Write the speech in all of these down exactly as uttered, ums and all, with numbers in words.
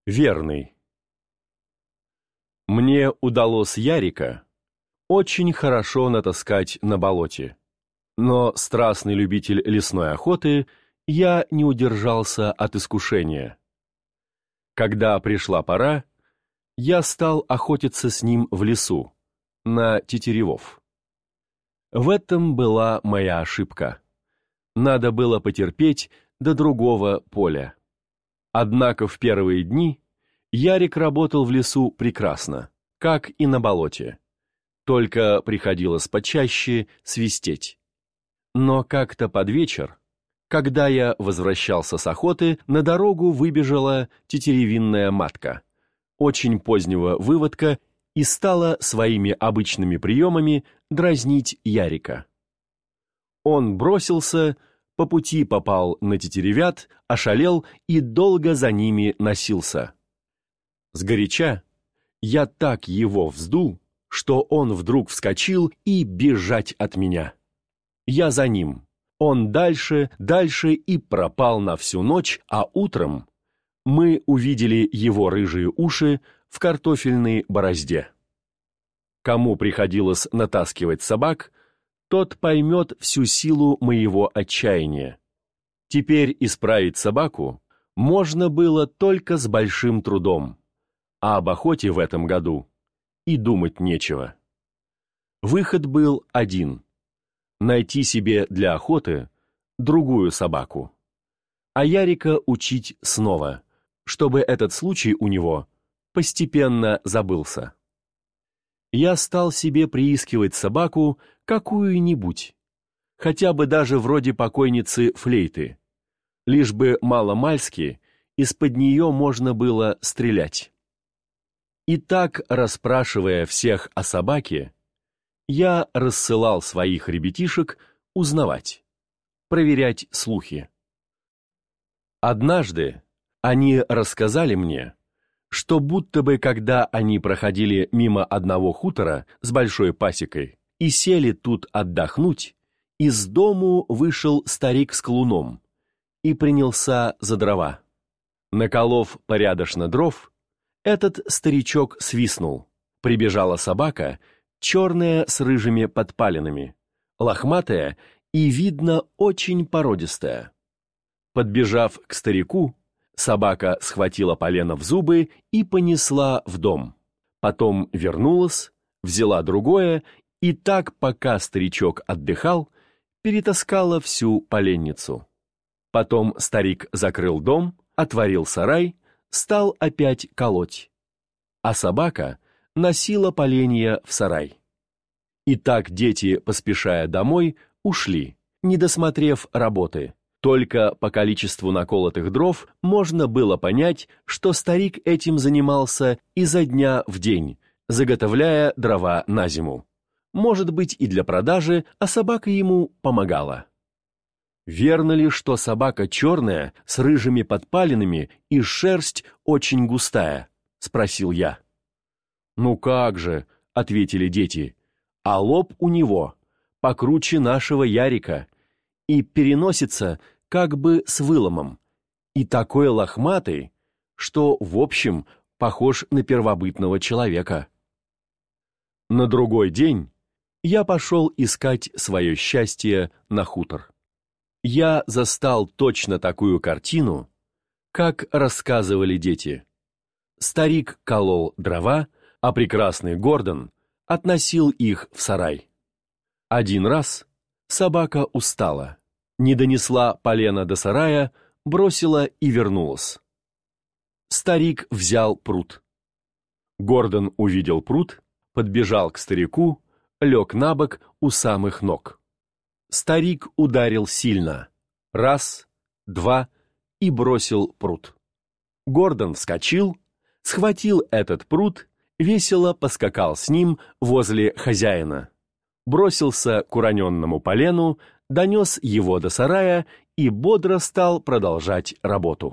Верный. Мне удалось Ярика очень хорошо натаскать на болоте, но страстный любитель лесной охоты, я не удержался от искушения. Когда пришла пора, я стал охотиться с ним в лесу, на тетеревов. В этом была моя ошибка. Надо было потерпеть до другого поля. Однако в первые дни Ярик работал в лесу прекрасно, как и на болоте. Только приходилось почаще свистеть. Но как-то под вечер, когда я возвращался с охоты, на дорогу выбежала тетеревинная матка, очень позднего выводка, и стала своими обычными приемами дразнить Ярика. Он бросился, по пути попал на тетеревят, ошалел и долго за ними носился. Сгоряча я так его вздул, что он вдруг вскочил и бежать от меня. Я за ним. Он дальше, дальше и пропал на всю ночь, а утром мы увидели его рыжие уши в картофельной борозде. Кому приходилось натаскивать собак, тот поймет всю силу моего отчаяния. Теперь исправить собаку можно было только с большим трудом, а об охоте в этом году и думать нечего. Выход был один — найти себе для охоты другую собаку, а Ярика учить снова, чтобы этот случай у него постепенно забылся. Я стал себе приискивать собаку какую-нибудь, хотя бы даже вроде покойницы Флейты, лишь бы мало-мальски из-под нее можно было стрелять. И так, расспрашивая всех о собаке, я рассылал своих ребятишек узнавать, проверять слухи. Однажды они рассказали мне, что будто бы когда они проходили мимо одного хутора с большой пасекой и сели тут отдохнуть, из дому вышел старик с колуном и принялся за дрова. Наколов порядочно дров, этот старичок свистнул. Прибежала собака, черная с рыжими подпалинами, лохматая и, видно, очень породистая. Подбежав к старику, собака схватила полено в зубы и понесла в дом. Потом вернулась, взяла другое, и так, пока старичок отдыхал, перетаскала всю поленницу. Потом старик закрыл дом, отворил сарай, стал опять колоть, а собака носила поленья в сарай. И так дети, поспешая домой, ушли, не досмотрев работы. Только по количеству наколотых дров можно было понять, что старик этим занимался изо дня в день, заготовляя дрова на зиму. Может быть, и для продажи, а собака ему помогала. Верно ли, что собака черная, с рыжими подпалинами и шерсть очень густая? — спросил я. «Ну как же», — ответили дети, — «а лоб у него покруче нашего Ярика и переносится как бы с выломом, и такой лохматый, что, в общем, похож на первобытного человека». На другой день я пошел искать свое счастье на хутор. Я застал точно такую картину, как рассказывали дети. Старик колол дрова, а прекрасный Гордон относил их в сарай. Один раз собака устала, не донесла полено до сарая, бросила и вернулась. Старик взял прут. Гордон увидел прут, подбежал к старику, лег на бок у самых ног. Старик ударил сильно. Раз, два, и бросил прут. Гордон вскочил, схватил этот прут, весело поскакал с ним возле хозяина. Бросился к уроненному полену, донес его до сарая и бодро стал продолжать работу.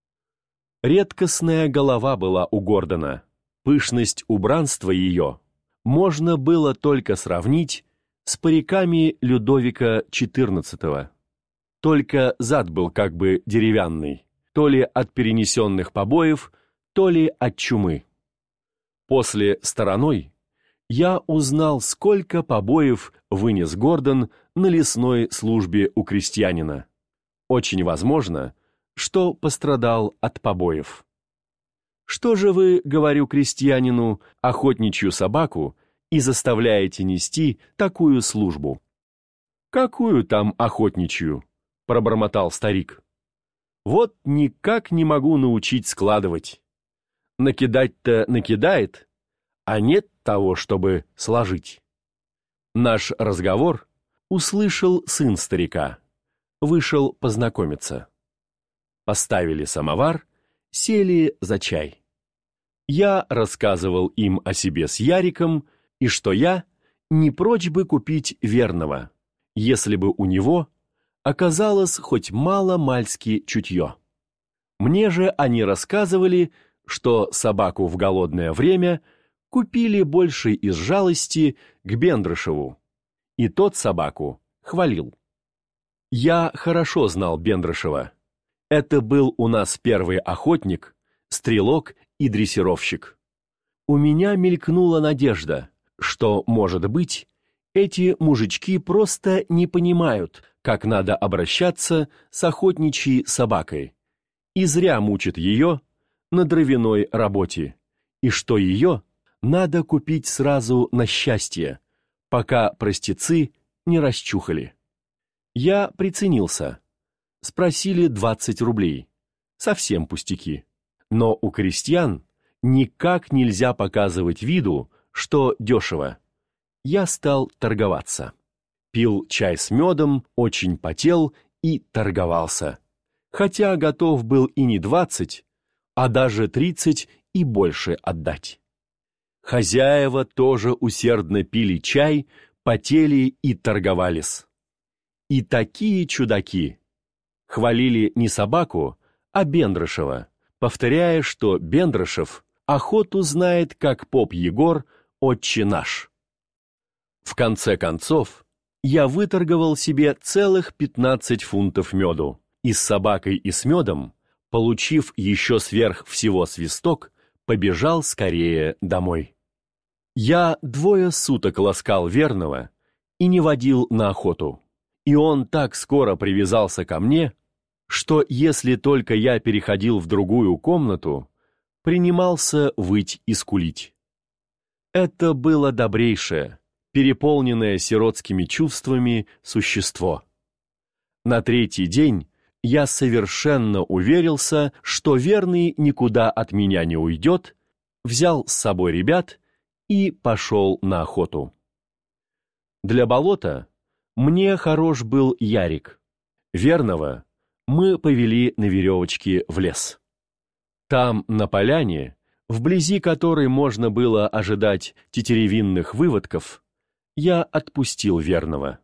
Редкостная голова была у Гордона. Пышность убранства ее можно было только сравнить с париками Людовика четырнадцатого. Только зад был как бы деревянный, то ли от перенесенных побоев, то ли от чумы. После стороной я узнал, сколько побоев вынес Гордон на лесной службе у крестьянина. Очень возможно, что пострадал от побоев. Что же вы, говорю крестьянину, охотничью собаку и заставляете нести такую службу? Какую там охотничью? Пробормотал старик. Вот никак не могу научить складывать. Накидать-то накидает, а нет того, чтобы сложить. Наш разговор услышал сын старика. Вышел познакомиться. Поставили самовар, сели за чай. Я рассказывал им о себе с Яриком, и что я не прочь бы купить Верного, если бы у него оказалось хоть мало-мальски чутье. Мне же они рассказывали, что собаку в голодное время купили больше из жалости к Бендрышеву, и тот собаку хвалил. Я хорошо знал Бендрышева. Это был у нас первый охотник, стрелок и дрессировщик. У меня мелькнула надежда, что, может быть, эти мужички просто не понимают, как надо обращаться с охотничьей собакой, и зря мучат ее на дровяной работе, и что ее надо купить сразу на счастье, пока простецы не расчухали. Я приценился. Спросили двадцать рублей. Совсем пустяки. Но у крестьян никак нельзя показывать виду, что дешево. Я стал торговаться. Пил чай с медом, очень потел и торговался. Хотя готов был и не двадцать, а даже тридцать и больше отдать. Хозяева тоже усердно пили чай, потели и торговались. И такие чудаки хвалили не собаку, а Бендрышева, повторяя, что Бендрышев охоту знает, как поп Егор, отче наш. В конце концов, я выторговал себе целых пятнадцать фунтов меду, и с собакой и с медом, получив еще сверх всего свисток, побежал скорее домой. Я двое суток ласкал Верного и не водил на охоту, и он так скоро привязался ко мне, что если только я переходил в другую комнату, принимался выть и скулить. Это было добрейшее, переполненное сиротскими чувствами существо. На третий день я совершенно уверился, что Верный никуда от меня не уйдет, взял с собой ребят и пошел на охоту. Для болота мне хорош был Ярик. Верного мы повели на веревочке в лес. Там, на поляне, вблизи которой можно было ожидать тетеревинных выводков, я отпустил Верного.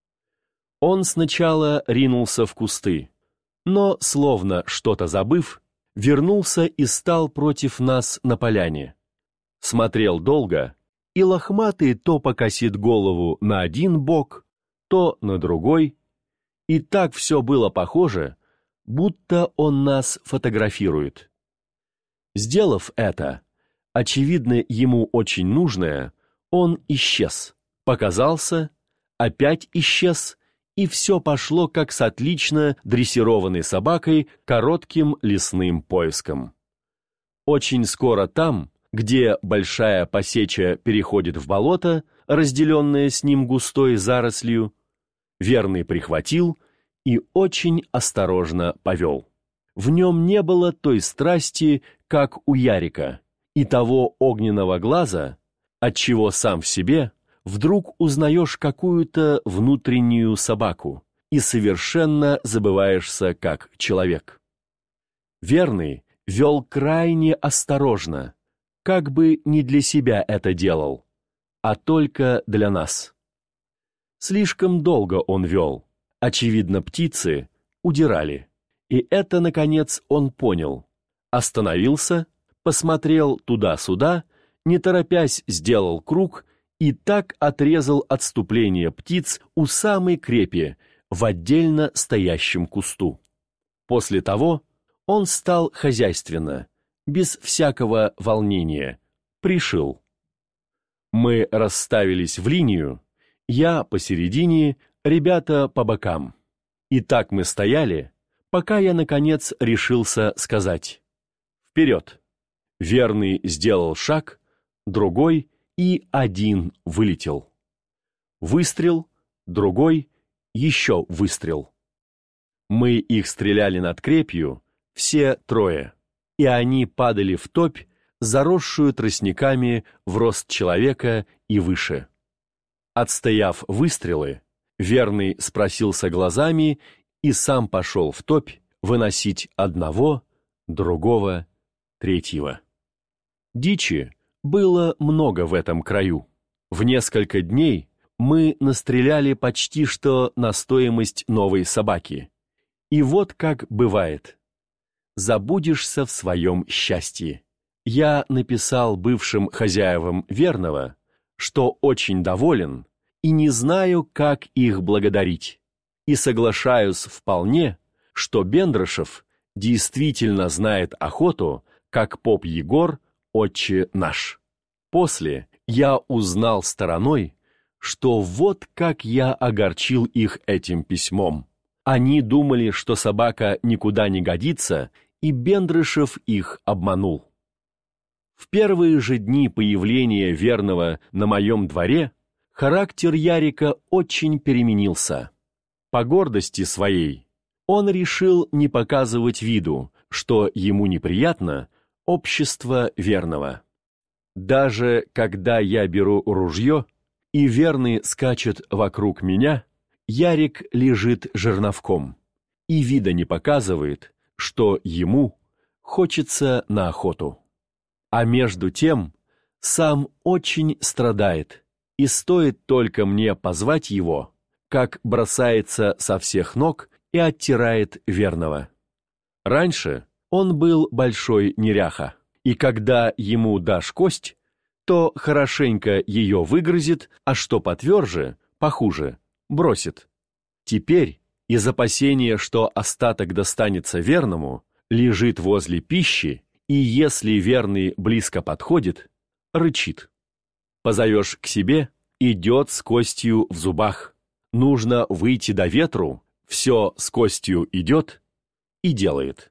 Он сначала ринулся в кусты, но, словно что-то забыв, вернулся и стал против нас на поляне. Смотрел долго, и лохматый то покосит голову на один бок, то на другой, и так все было похоже, будто он нас фотографирует. Сделав это, очевидно, ему очень нужное, он исчез, показался, опять исчез, и все пошло как с отлично дрессированной собакой коротким лесным поиском. Очень скоро там, где большая посеча переходит в болото, разделенное с ним густой зарослью, Верный прихватил и очень осторожно повел. В нем не было той страсти, как у Ярика, и того огненного глаза, отчего сам в себе вдруг узнаешь какую-то внутреннюю собаку и совершенно забываешься как человек. Верный вел крайне осторожно, как бы не для себя это делал, а только для нас. Слишком долго он вел, очевидно, птицы удирали, и это, наконец, он понял. Остановился, посмотрел туда-сюда, не торопясь сделал круг и так отрезал отступление птиц у самой крепи в отдельно стоящем кусту. После того он стал хозяйственно, без всякого волнения, пришил. Мы расставились в линию, я посередине, ребята по бокам. И так мы стояли, пока я, наконец, решился сказать: «Вперед!» Верный сделал шаг, другой, и один вылетел. Выстрел, другой, еще выстрел. Мы их стреляли над крепью, все трое, и они падали в топь, заросшую тростниками в рост человека и выше. Отстояв выстрелы, Верный спросился глазами и сам пошел в топь выносить одного, другого, третьего. Дичи было много в этом краю. В несколько дней мы настреляли почти что на стоимость новой собаки. И вот как бывает. Забудешься в своем счастье. Я написал бывшим хозяевам Верного, что очень доволен и не знаю, как их благодарить, и соглашаюсь вполне, что Бендрашев действительно знает охоту, как поп Егор, отче наш. После я узнал стороной, что вот как я огорчил их этим письмом. Они думали, что собака никуда не годится, и Бендрашев их обманул. В первые же дни появления Верного на моем дворе характер Ярика очень переменился. По гордости своей он решил не показывать виду, что ему неприятно общество Верного. Даже когда я беру ружье, и Верный скачет вокруг меня, Ярик лежит жерновком и вида не показывает, что ему хочется на охоту. А между тем сам очень страдает, и стоит только мне позвать его, как бросается со всех ног и оттирает Верного. Раньше он был большой неряха, и когда ему дашь кость, то хорошенько ее выгрызет, а что потверже, похуже, бросит. Теперь, из опасения, что остаток достанется Верному, лежит возле пищи, и если Верный близко подходит, рычит. Позовешь к себе, идет с костью в зубах. Нужно выйти до ветру, все с костью идет и делает.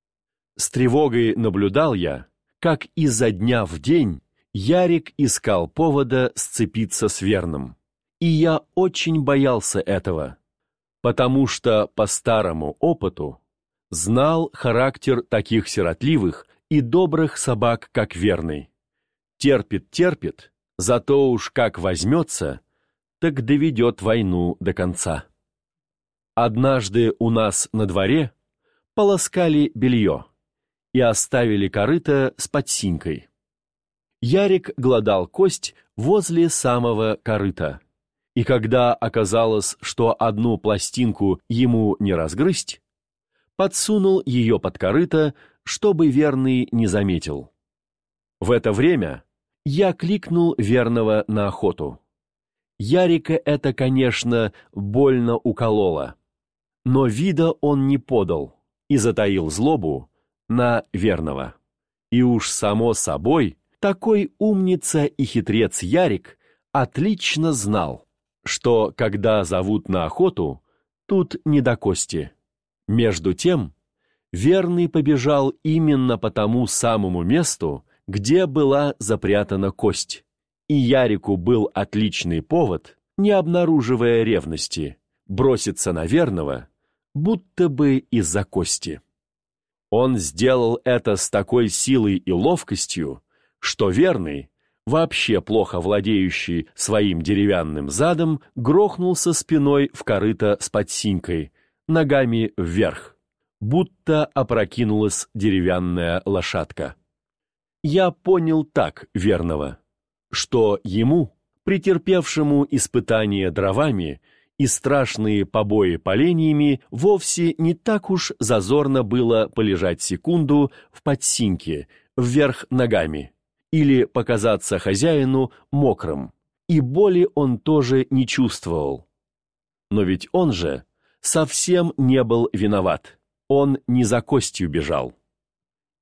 С тревогой наблюдал я, как изо дня в день Ярик искал повода сцепиться с Верным. И я очень боялся этого, потому что по старому опыту знал характер таких сиротливых и добрых собак, как Верный. Терпит-терпит, зато уж как возьмется, так доведет войну до конца. Однажды у нас на дворе полоскали белье и оставили корыто с подсинкой. Ярик глодал кость возле самого корыта, и когда оказалось, что одну пластинку ему не разгрызть, подсунул ее под корыто, чтобы Верный не заметил. В это время я кликнул Верного на охоту. Ярика это, конечно, больно укололо, но вида он не подал и затаил злобу на Верного. И уж само собой, такой умница и хитрец Ярик отлично знал, что когда зовут на охоту, тут не до кости. Между тем, Верный побежал именно по тому самому месту, где была запрятана кость, и Ярику был отличный повод, не обнаруживая ревности, броситься на Верного, будто бы из-за кости. Он сделал это с такой силой и ловкостью, что Верный, вообще плохо владеющий своим деревянным задом, грохнулся спиной в корыто с подсинкой, ногами вверх, будто опрокинулась деревянная лошадка. Я понял так Верного, что ему, претерпевшему испытание дровами и страшные побои поленьями, вовсе не так уж зазорно было полежать секунду в подсинке, вверх ногами, или показаться хозяину мокрым, и боли он тоже не чувствовал. Но ведь он же совсем не был виноват, он не за костью бежал.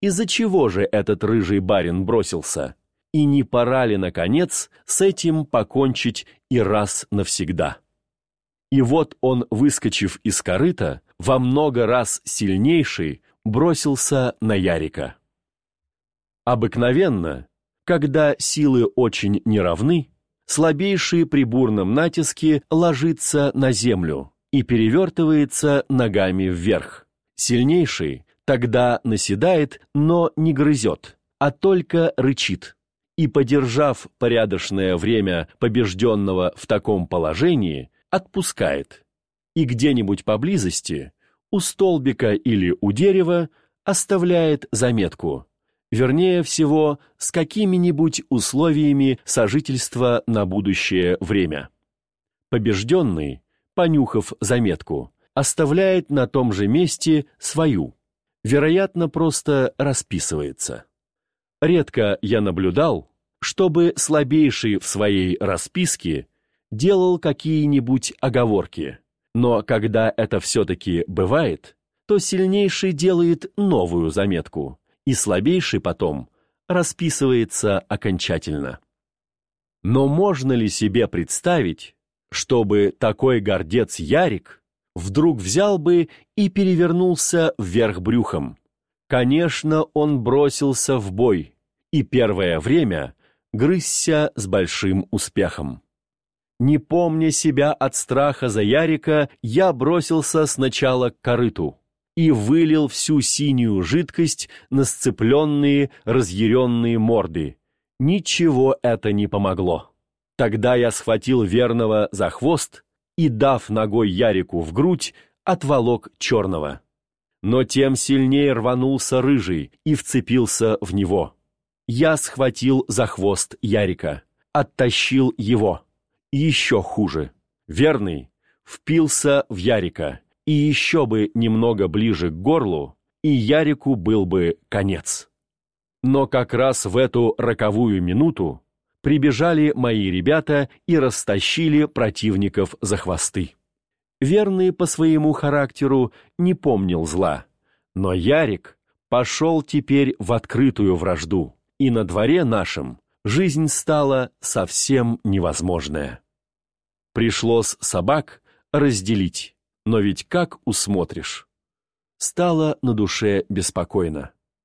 из-за чего же этот рыжий барин бросился? И не пора ли, наконец, с этим покончить и раз навсегда? И вот он, выскочив из корыта, во много раз сильнейший, бросился на Ярика. Обыкновенно, когда силы очень неравны, слабейший при бурном натиске ложится на землю и перевертывается ногами вверх. Сильнейший тогда наседает, но не грызет, а только рычит. И, подержав порядочное время побежденного в таком положении, отпускает. И где-нибудь поблизости, у столбика или у дерева, оставляет заметку. Вернее всего, с какими-нибудь условиями сожительства на будущее время. Побежденный, понюхав заметку, оставляет на том же месте свою. Вероятно, просто расписывается. Редко я наблюдал, чтобы слабейший в своей расписке делал какие-нибудь оговорки, но когда это все-таки бывает, то сильнейший делает новую заметку, и слабейший потом расписывается окончательно. Но можно ли себе представить, чтобы такой гордец Ярик вдруг взял бы и перевернулся вверх брюхом? Конечно, он бросился в бой, и первое время грызся с большим успехом. Не помня себя от страха за Ярика, я бросился сначала к корыту и вылил всю синюю жидкость на сцепленные, разъяренные морды. Ничего это не помогло. Тогда я схватил верного за хвост и, дав ногой Ярику в грудь, отволок черного. Но тем сильнее рванулся рыжий и вцепился в него. Я схватил за хвост Ярика, оттащил его. И еще хуже. Верный впился в Ярика, и еще бы немного ближе к горлу, и Ярику был бы конец. Но как раз в эту роковую минуту прибежали мои ребята и растащили противников за хвосты. Верный по своему характеру не помнил зла, но Ярик пошел теперь в открытую вражду, и на дворе нашем жизнь стала совсем невозможная. Пришлось собак разделить, но ведь как усмотришь? Стало на душе беспокойно.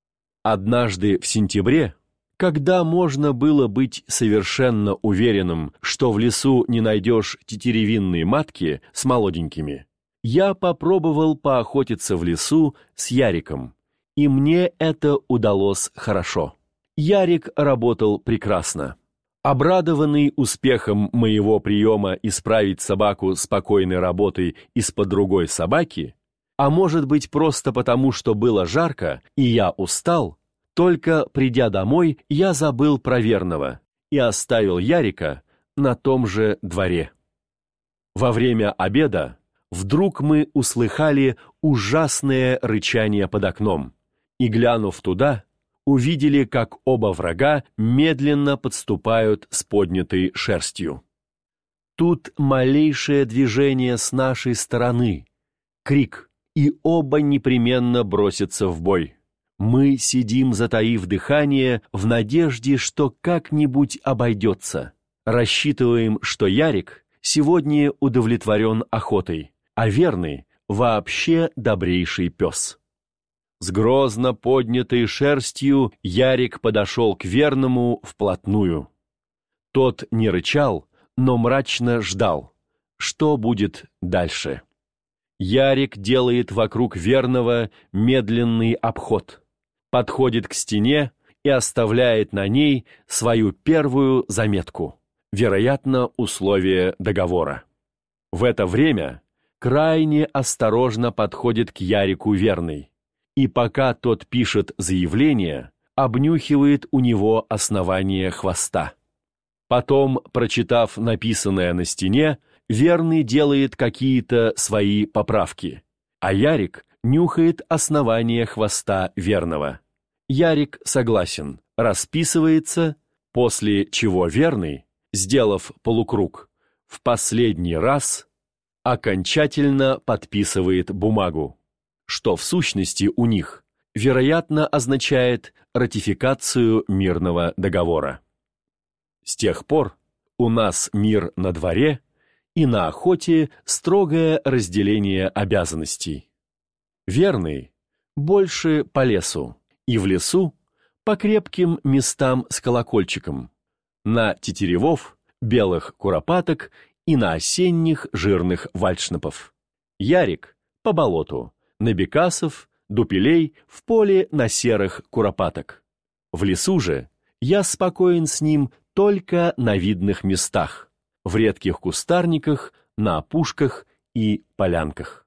Однажды в сентябре, когда можно было быть совершенно уверенным, что в лесу не найдешь тетеревинные матки с молоденькими, я попробовал поохотиться в лесу с Яриком, и мне это удалось хорошо. Ярик работал прекрасно. Обрадованный успехом моего приема исправить собаку спокойной работой из-под другой собаки, а может быть просто потому, что было жарко и я устал, только придя домой, я забыл про верного и оставил Ярика на том же дворе. Во время обеда вдруг мы услыхали ужасное рычание под окном, и, глянув туда, увидели, как оба врага медленно подступают с поднятой шерстью. Тут малейшее движение с нашей стороны, крик, и оба непременно бросятся в бой. Мы сидим, затаив дыхание, в надежде, что как-нибудь обойдется. Рассчитываем, что Ярик сегодня удовлетворен охотой, а верный вообще добрейший пес. С грозно поднятой шерстью Ярик подошел к верному вплотную. Тот не рычал, но мрачно ждал, что будет дальше. Ярик делает вокруг верного медленный обход, подходит к стене и оставляет на ней свою первую заметку, вероятно, условие договора. В это время крайне осторожно подходит к Ярику верный, и пока тот пишет заявление, обнюхивает у него основание хвоста. Потом, прочитав написанное на стене, верный делает какие-то свои поправки, а Ярик нюхает основание хвоста верного. Ярик согласен, расписывается, после чего верный, сделав полукруг, в последний раз окончательно подписывает бумагу, что в сущности у них вероятно, означает ратификацию мирного договора. С тех пор у нас мир на дворе и на охоте строгое разделение обязанностей. Верный больше по лесу, и в лесу по крепким местам с колокольчиком, на тетеревов, белых куропаток и на осенних жирных вальшнепов. Ярик по болоту, на бекасов, дупелей в поле на серых куропаток. В лесу же я спокоен с ним только на видных местах, в редких кустарниках, на опушках и полянках.